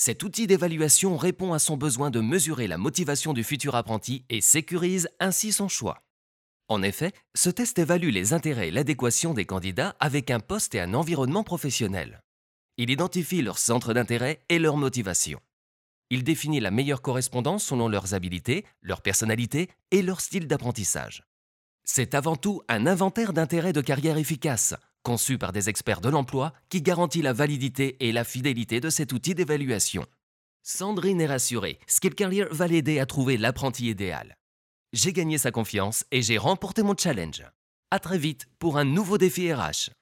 Cet outil d'évaluation répond à son besoin de mesurer la motivation du futur apprenti et sécurise ainsi son choix. En effet, ce test évalue les intérêts et l'adéquation des candidats avec un poste et un environnement professionnel. Il identifie leurs centres d'intérêt et leur motivation. Il définit la meilleure correspondance selon leurs habilités, leur personnalité et leur style d'apprentissage. C'est avant tout un inventaire d'intérêts de carrière efficace, conçu par des experts de l'emploi qui garantit la validité et la fidélité de cet outil d'évaluation. Sandrine est rassurée, Skill Career va l'aider à trouver l'apprenti idéal. J'ai gagné sa confiance et j'ai remporté mon challenge. À très vite pour un nouveau défi RH.